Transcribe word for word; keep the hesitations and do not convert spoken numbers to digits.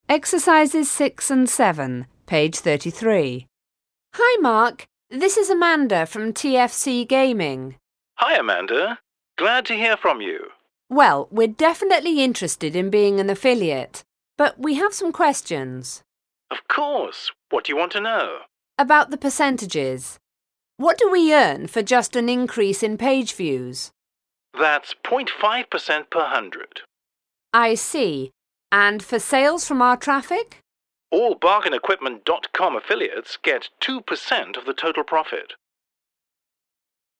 Exercises six and seven, page thirty-three. Hi, Mark. This is Amanda from T F C Gaming. Hi, Amanda. Glad to hear from you. Well, we're definitely interested in being an affiliate, but we have some questions. Of course. What do you want to know? About the percentages. What do we earn for just an increase in page views? That's zero point five percent per hundred. I see. And for sales from our traffic? All bargain equipment dot com affiliates get two percent of the total profit.